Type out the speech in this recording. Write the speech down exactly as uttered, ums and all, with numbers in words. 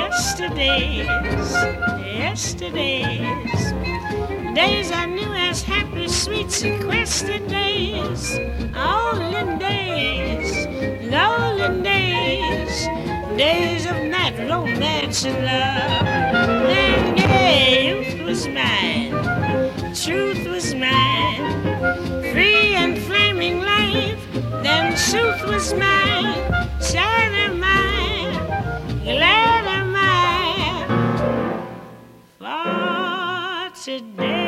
yesterdays, yesterdays, days I knew as happy, sweet, sequestered days, olden days, golden days, days of night romance and love. Then yeah, youth was mine, truth was mine, free and flaming life. Then truth was mine, sad am I, glad am I for today.